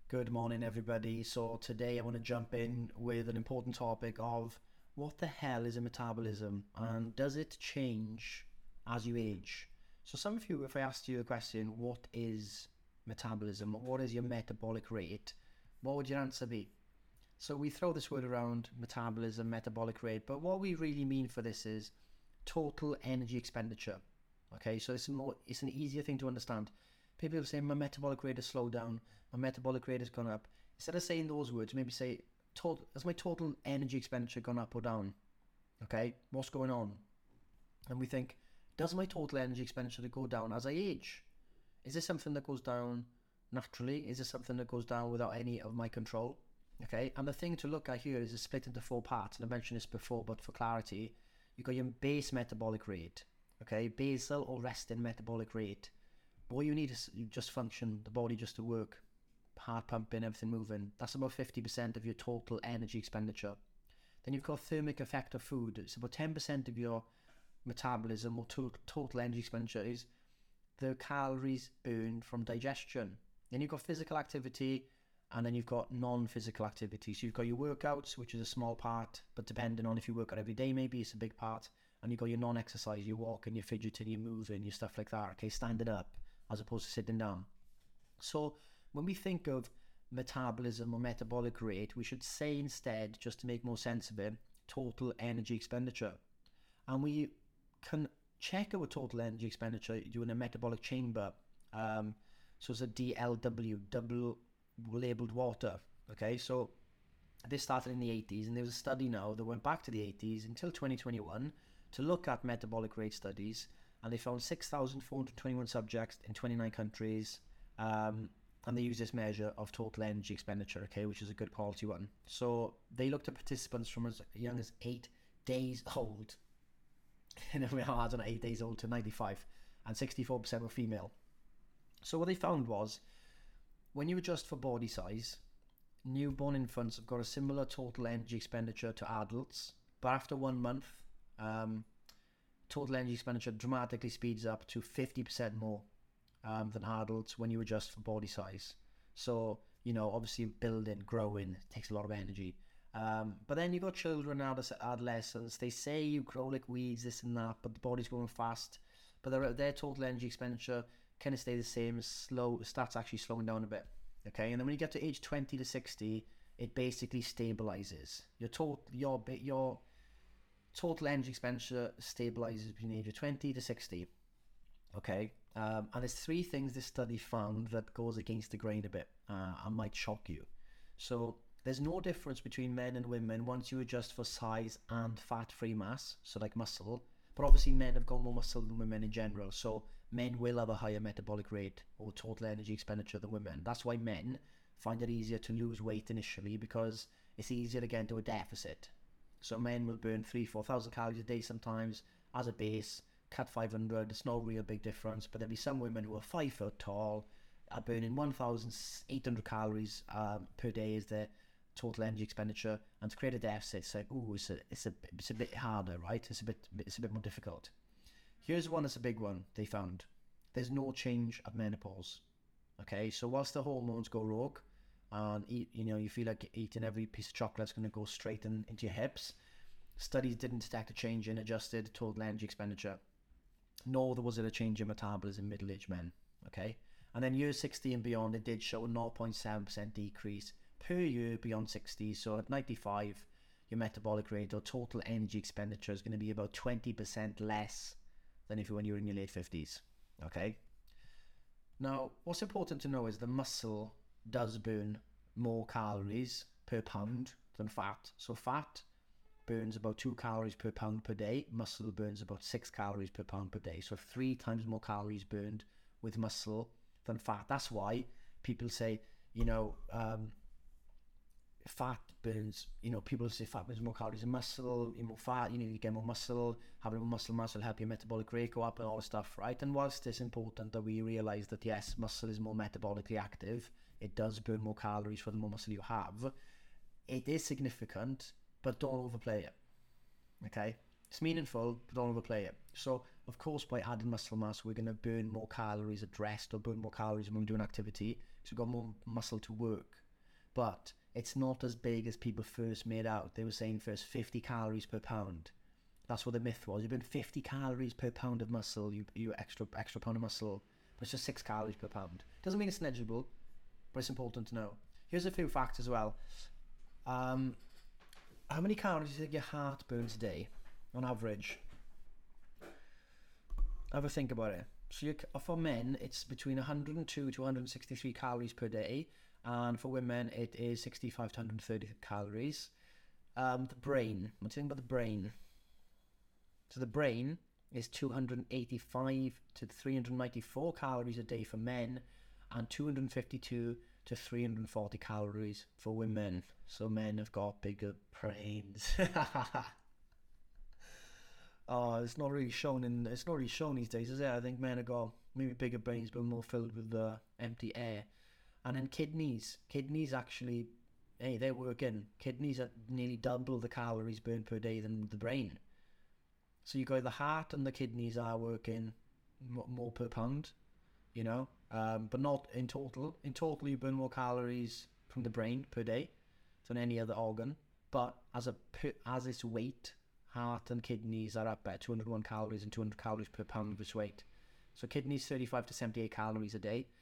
Good morning, everybody. So today I want to jump in with an important topic of what the hell is a metabolism and does it change as you age? So some of you, if I asked you the question, what is metabolism? What is your metabolic rate? What would your answer be? So we throw this word around, metabolism, metabolic rate, but what we really mean for this is total energy expenditure. Okay, so it's an easier thing to understand. People say my metabolic rate has slowed down, my metabolic rate has gone up. Instead of saying those words, maybe say, has my total energy expenditure gone up or down? Okay, what's going on? And we think, does my total energy expenditure go down as I age? Is this something that goes down naturally? Is this something that goes down without any of my control? Okay, and the thing to look at here is it's split into four parts, and I mentioned this before, but for clarity, you've got your base metabolic rate, okay, basal or resting metabolic rate. All you need is just function, the body just to work, heart pumping, everything moving. That's about 50% of your total energy expenditure. Then you've got thermic effect of food. It's about 10% of your metabolism or total energy expenditure is the calories burned from digestion. Then you've got physical activity, and then you've got non-physical activity. So you've got your workouts, which is a small part, but depending on if you work out every day, maybe it's a big part. And you've got your non-exercise, your walking, your fidgeting, your moving, your stuff like that, okay, standing up as opposed to sitting down. So when we think of metabolism or metabolic rate, we should say instead, just to make more sense of it, total energy expenditure. And we can check our total energy expenditure doing a metabolic chamber. So it's a DLW, double labeled water. Okay, so this started in the 80s, and there was a study now that went back to the 80s until 2021 to look at metabolic rate studies, and they found 6,421 subjects in 29 countries, and they used this measure of total energy expenditure, okay, which is a good quality one. So they looked at participants from as young as 8 days old, and I don't know, 8 days old to 95, and 64% were female. So what they found was, when you adjust for body size, newborn infants have got a similar total energy expenditure to adults, but after 1 month, total energy expenditure dramatically speeds up to 50% more than adults when you adjust for body size. So, obviously building, growing takes a lot of energy. But then you've got children and adolescents. They say you grow like weeds, this and that, but the body's growing fast. But their total energy expenditure kind of stay the same, starts actually slowing down a bit. Okay, and then when you get to age 20 to 60, it basically stabilizes. Your total energy expenditure stabilizes between the age of 20 to 60. Okay, and there's 3 things this study found that goes against the grain a bit and might shock you. So there's no difference between men and women once you adjust for size and fat-free mass, so like muscle. But obviously men have got more muscle than women in general, so men will have a higher metabolic rate or total energy expenditure than women. That's why men find it easier to lose weight initially, because it's easier to get into a deficit. So men will burn 3,000-4,000 calories a day sometimes as a base, cut 500, it's no real big difference. But there'll be some women who are 5 foot tall, are burning 1,800 calories per day as their total energy expenditure, and to create a deficit, it's like, it's a bit harder, right? It's a bit more difficult. Here's one that's a big one they found. There's no change at menopause. Okay, so whilst the hormones go rogue, and you feel like eating every piece of chocolate's going to go straight into your hips, studies didn't detect a change in adjusted total energy expenditure, nor was it a change in metabolism in middle-aged men. Okay, and then years 60 and beyond, it did show a 0.7% decrease per year beyond 60. So at 95, your metabolic rate or total energy expenditure is going to be about 20% less than when you were in your late 50s. Okay, now what's important to know is the muscle does burn more calories per pound than fat. So fat burns about 2 calories per pound per day. Muscle burns about 6 calories per pound per day. So 3 times more calories burned with muscle than fat. That's why people say, fat burns, people say fat burns more calories than muscle, more fat, you get more muscle, having more muscle mass will help your metabolic rate go up and all this stuff, right? And whilst it's important that we realize that yes, muscle is more metabolically active, it does burn more calories for the more muscle you have, it is significant, but don't overplay it, okay? It's meaningful, but don't overplay it. So, of course, by adding muscle mass, we're going to burn more calories at rest or burn more calories when we're doing activity. so you've got more muscle to work. But it's not as big as people first made out. They were saying first 50 calories per pound. That's what the myth was. You burn 50 calories per pound of muscle, you extra pound of muscle, but it's just 6 calories per pound. Doesn't mean it's negligible, but it's important to know. Here's a few facts as well. How many calories do you think your heart burns a day, on average? Have a think about it. So for men, it's between 102 to 163 calories per day, and for women, it is 65 to 130 calories. The brain. What do you think about the brain? So the brain is 285 to 394 calories a day for men, and 252 to 340 calories for women. So men have got bigger brains. Oh, it's not really shown these days, is it? I think men have got maybe bigger brains, but more filled with empty air. And then kidneys actually, hey, they're working. Kidneys are nearly double the calories burned per day than the brain. So you got the heart and the kidneys are working more per pound, but not in total. In total, you burn more calories from the brain per day than any other organ. But as its weight, heart and kidneys are up at 201 calories and 200 calories per pound of its weight. So kidneys 35 to 78 calories a day.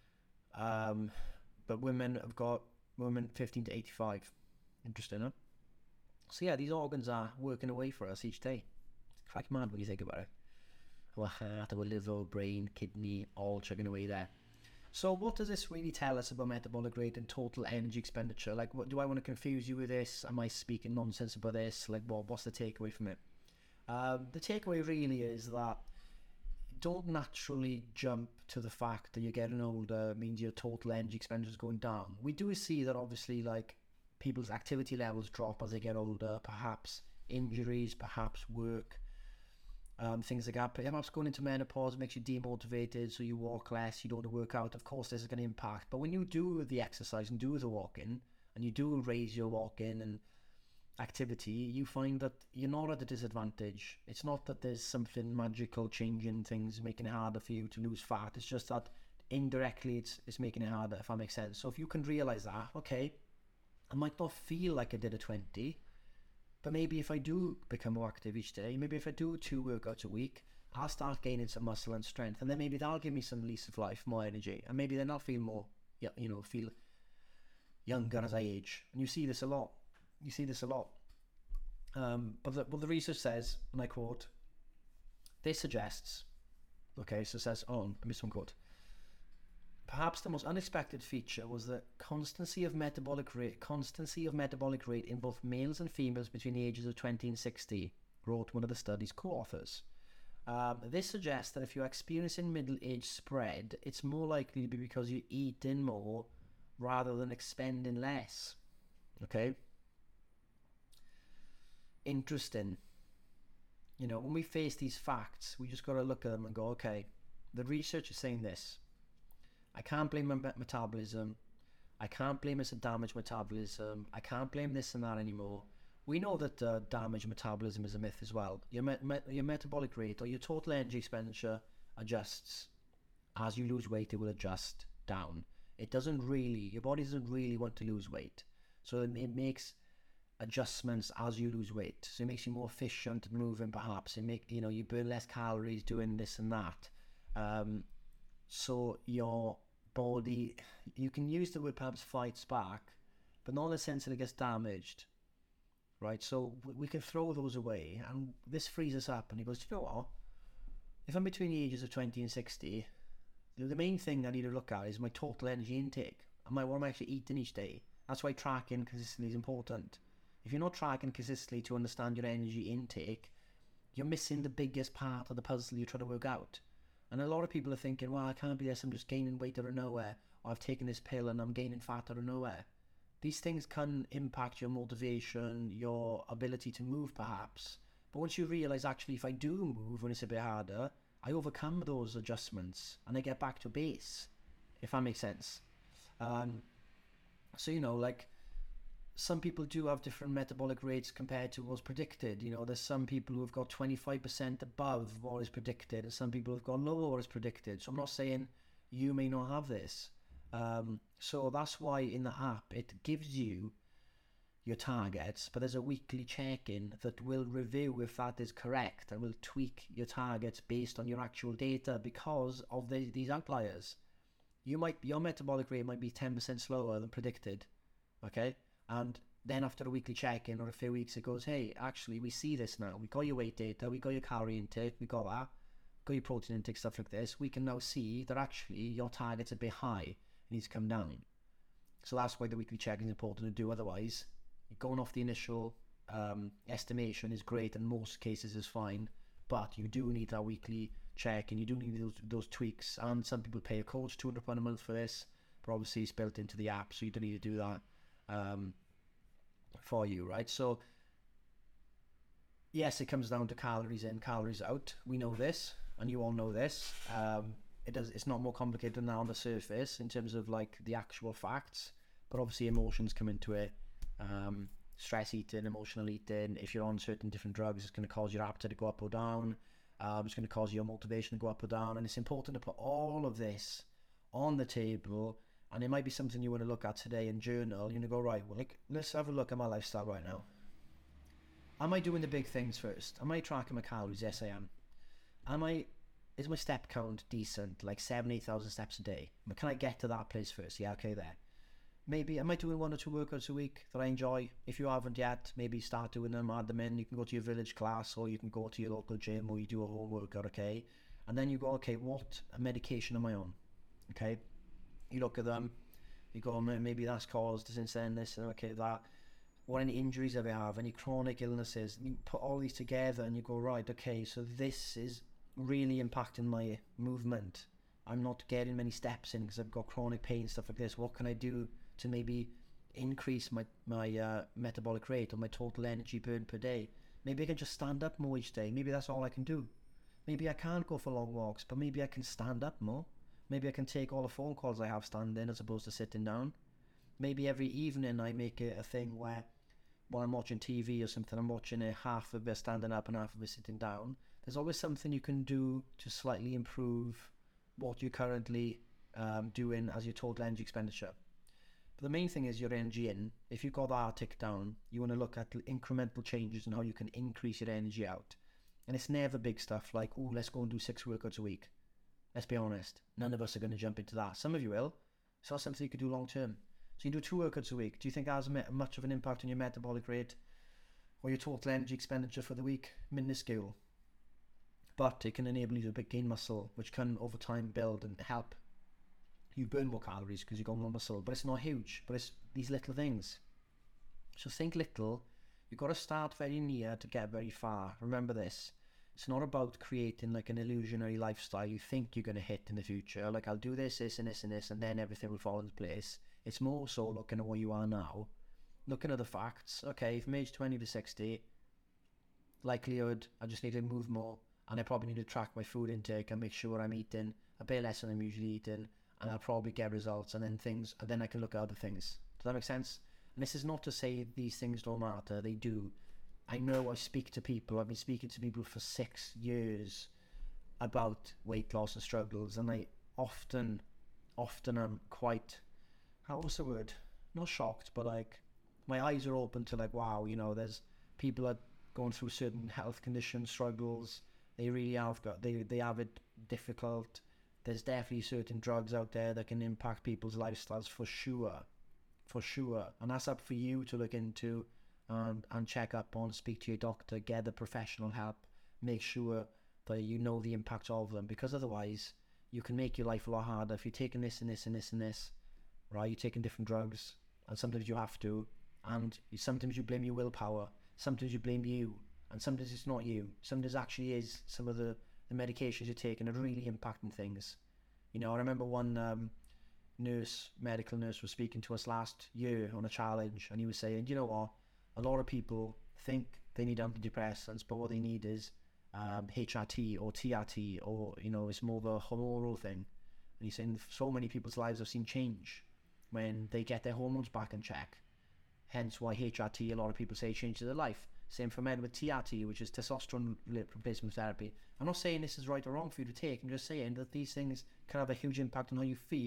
But women 15 to 85. Interesting, huh? So yeah, these organs are working away for us each day. It's quite mad when you think about it. Our heart, our liver, brain, kidney, all chugging away there. So what does this really tell us about metabolic rate and total energy expenditure? Like, what do I want to confuse you with this? Am I speaking nonsense about this? Like, what's the takeaway from it? The takeaway really is that don't naturally jump to the fact that you're getting older means your total energy expenditure is going down. We do see that obviously, like, people's activity levels drop as they get older, perhaps injuries, perhaps work, things like that. Perhaps going into menopause makes you demotivated, so you walk less, you don't want to work out. Of course, this is going to impact. But when you do the exercise and do the walking, and you do raise your walking and activity, you find that you're not at a disadvantage. It's not that there's something magical changing things, making it harder for you to lose fat. It's just that indirectly it's making it harder, if that makes sense. So if you can realize that, okay, I might not feel like I did a 20, but maybe if I do become more active each day, maybe if I do 2 workouts a week, I'll start gaining some muscle and strength, and then maybe that'll give me some lease of life, more energy, and maybe then I'll feel more, feel younger as I age. And you see this a lot. But the research says, and I quote, this suggests, okay, so it says, I missed one quote. Perhaps the most unexpected feature was the constancy of metabolic rate in both males and females between the ages of 20 and 60, wrote one of the study's co-authors. This suggests that if you're experiencing middle age spread, it's more likely to be because you're eating more rather than expending less. Okay? Interesting. When we face these facts, we just got to look at them and go, okay, the research is saying this. I can't blame my metabolism. I can't blame it's a damaged metabolism. I can't blame this and that anymore. We know that damaged metabolism is a myth as well. Your metabolic rate or your total energy expenditure adjusts. As you lose weight, it will adjust down. Your body doesn't really want to lose weight. So it makes adjustments as you lose weight. So it makes you more efficient at moving, perhaps. You burn less calories doing this and that. So your body, you can use the word perhaps fights back, but not in the sense that it gets damaged, right? So we can throw those away, and this frees us up. And he goes, you know what? If I'm between the ages of 20 and 60, the main thing I need to look at is my total energy intake. What am I actually eating each day? That's why tracking consistently is important. If you're not tracking consistently to understand your energy intake, you're missing the biggest part of the puzzle you're trying to work out. And a lot of people are thinking, well, I can't be this, I'm just gaining weight out of nowhere, or I've taken this pill and I'm gaining fat out of nowhere. These things can impact your motivation, your ability to move perhaps. But once you realise, actually, if I do move when it's a bit harder, I overcome those adjustments and I get back to base, if that makes sense. Some people do have different metabolic rates compared to what's predicted. There's some people who have got 25% above what is predicted, and some people have gone lower what is predicted. So I'm not saying you may not have this. So that's why in the app it gives you your targets, but there's a weekly check-in that will review if that is correct and will tweak your targets based on your actual data because of these outliers. Your metabolic rate might be 10% slower than predicted, okay? And then after a weekly check-in or a few weeks, it goes, hey, actually, we see this now. We got your weight data, we got your calorie intake, we got that, got your protein intake, stuff like this. We can now see that actually your target's a bit high. It needs to come down. So that's why the weekly check-in is important to do. Otherwise, going off the initial estimation is great, and most cases is fine. But you do need that weekly check, and you do need those tweaks. And some people pay a coach £200 a month for this, but obviously it's built into the app, so you don't need to do that for you, right? So yes, it comes down to calories in, calories out. We know this, and you all know this. It's not more complicated than that on the surface in terms of like the actual facts, but obviously emotions come into it. Stress eating, emotional eating. If you're on certain different drugs, it's going to cause your appetite to go up or down. It's going to cause your motivation to go up or down, and it's important to put all of this on the table. And it might be something you want to look at today and journal. You know, go, right, well, let's have a look at my lifestyle right now. Am I doing the big things first? Am I tracking my calories? Yes, I am. Is my step count decent, like 8,000 steps a day? Can I get to that place first? Yeah, okay, there. Maybe, am I doing 1 or 2 workouts a week that I enjoy? If you haven't yet, maybe start doing them, add them in. You can go to your village class, or you can go to your local gym, or you do a whole workout, okay? And then you go, okay, what medication am I on? Okay? You look at them, you go, maybe that's caused this and this, and okay, that. What any injuries have I have, any chronic illnesses? You put all these together and you go, right, okay, so this is really impacting my movement. I'm not getting many steps in because I've got chronic pain, stuff like this. What can I do to maybe increase my metabolic rate or my total energy burn per day? Maybe I can just stand up more each day. Maybe that's all I can do. Maybe I can't go for long walks, but maybe I can stand up more. Maybe I can take all the phone calls I have standing as opposed to sitting down. Maybe every evening I make it a thing where while I'm watching TV or something, I'm watching it half of it standing up and half of it sitting down. There's always something you can do to slightly improve what you're currently doing as your total energy expenditure. But the main thing is your energy in. If you've got that tick down, you want to look at incremental changes and how you can increase your energy out. And it's never big stuff like, oh, let's go and do 6 workouts a week. Let's be honest, none of us are going to jump into that. Some of you will. So that's something you could do long term. So you do 2 workouts a week. Do you think that has much of an impact on your metabolic rate or your total energy expenditure for the week? Minuscule. But it can enable you to gain muscle, which can over time build and help you burn more calories because you've got more muscle. But it's not huge, but it's these little things. So think little. You've got to start very near to get very far. Remember this. It's not about creating like an illusionary lifestyle you think you're going to hit in the future. Like, I'll do this, this, and this, and this, and then everything will fall into place. It's more so looking at where you are now, looking at the facts. Okay, from age 20 to 60, likelihood I just need to move more, and I probably need to track my food intake and make sure I'm eating a bit less than I'm usually eating, and I'll probably get results, and then I can look at other things. Does that make sense? And this is not to say these things don't matter. They do. I know I speak to people. I've been speaking to people for 6 years about weight loss and struggles, and I often am quite, what's the word? Not shocked, but like my eyes are open to like, wow, you know, there's people that going through certain health conditions, struggles. They really have got, they have it difficult. There's definitely certain drugs out there that can impact people's lifestyles for sure. And that's up for you to look into and check up on, speak to your doctor, get the professional help, make sure that you know the impact of them, because otherwise you can make your life a lot harder if you're taking this and this and this and this, right? You're taking different drugs, and sometimes you have to, and sometimes you blame your willpower, sometimes you blame you, and sometimes it's not you. Sometimes actually is some of the medications you're taking are really impacting things. You know, I remember one medical nurse was speaking to us last year on a challenge, and he was saying, you know what, a lot of people think they need antidepressants, but what they need is HRT or TRT, or, you know, it's more of a hormonal thing. And he's saying so many people's lives have seen change when they get their hormones back in check. Hence why HRT, a lot of people say, changes their life. Same for men with TRT, which is testosterone replacement therapy. I'm not saying this is right or wrong for you to take. I'm just saying that these things can have a huge impact on how you feel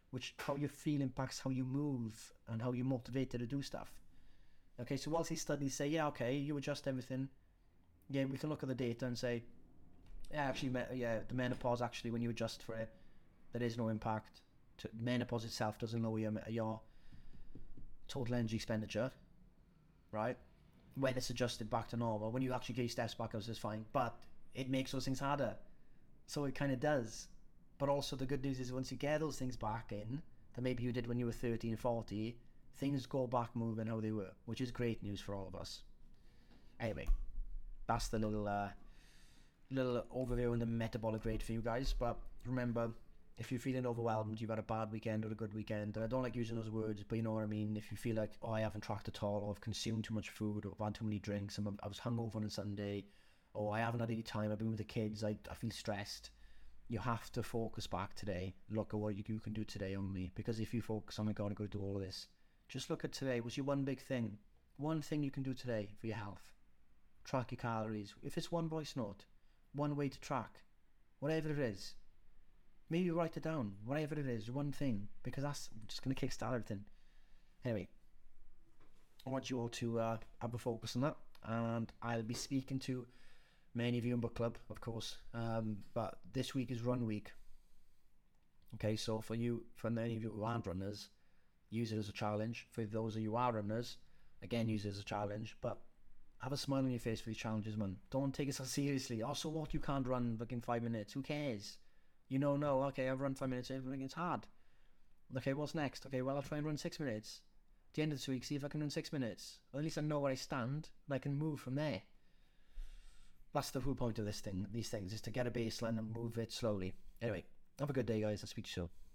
which how you feel impacts how you move and how you're motivated to do stuff. Okay, so whilst these studies say, yeah, okay, you adjust everything, yeah, we can look at the data and say, yeah, actually, the menopause, actually, when you adjust for it, there is no impact. Menopause itself doesn't lower your total energy expenditure, right? When it's adjusted back to normal, when you actually get your steps back up, it's fine, but it makes those things harder. So it kind of does. But also the good news is once you get those things back in, that maybe you did when you were 30 and 40, things go back moving how they were, which is great news for all of us. Anyway, that's the little overview on the metabolic rate for you guys. But remember, if you're feeling overwhelmed, you've had a bad weekend or a good weekend, and I don't like using those words, but you know what I mean. If you feel like, oh, I haven't tracked at all, or I've consumed too much food, or I've had too many drinks, and I was hungover on a Sunday, or I haven't had any time, I've been with the kids, I feel stressed, you have to focus back today. Look at what you can do today only. Because if you focus on, I gotta go do all of this, just look at today. What's your one big thing? One thing you can do today for your health. Track your calories. If it's one voice note, one way to track, whatever it is, maybe write it down, whatever it is, one thing, because that's just going to kickstart everything. Anyway, I want you all to have a focus on that, and I'll be speaking to many of you in book club, of course, but this week is run week. Okay, so for many of you who aren't runners, use it as a challenge. For those of you who are runners, again, use it as a challenge, but have a smile on your face for these challenges, man. Don't take it so seriously. Also, what, you can't run in 5 minutes? Who cares? No, okay, I've run 5 minutes, it's hard. Okay, what's next? Okay, well, I'll try and run 6 minutes. At the end of this week, see if I can run 6 minutes. Or at least I know where I stand, and I can move from there. That's the whole point of these things, is to get a baseline and move it slowly. Anyway, have a good day, guys. I'll speak to you soon.